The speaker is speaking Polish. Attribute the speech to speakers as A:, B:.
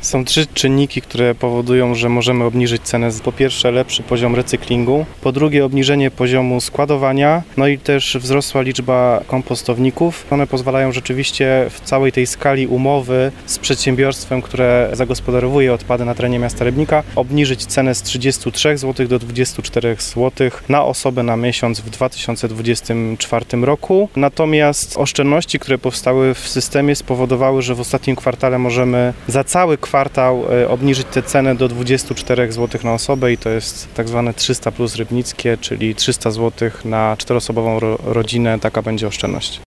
A: Są 3 czynniki, które powodują, że możemy obniżyć cenę. Po pierwsze lepszy poziom recyklingu, po drugie obniżenie poziomu składowania, no i też wzrosła liczba kompostowników. One pozwalają rzeczywiście w całej tej skali umowy z przedsiębiorstwem, które zagospodarowuje odpady na terenie miasta Rybnika, obniżyć cenę z 33 zł do 24 zł na osobę na miesiąc w 2024 roku. Natomiast oszczędności, które powstały w systemie, spowodowały, że w ostatnim kwartale możemy za cały kwartał obniżyć tę cenę do 24 zł na osobę i to jest tak zwane 300 plus rybnickie, czyli 300 zł na 4-osobową rodzinę, taka będzie oszczędność.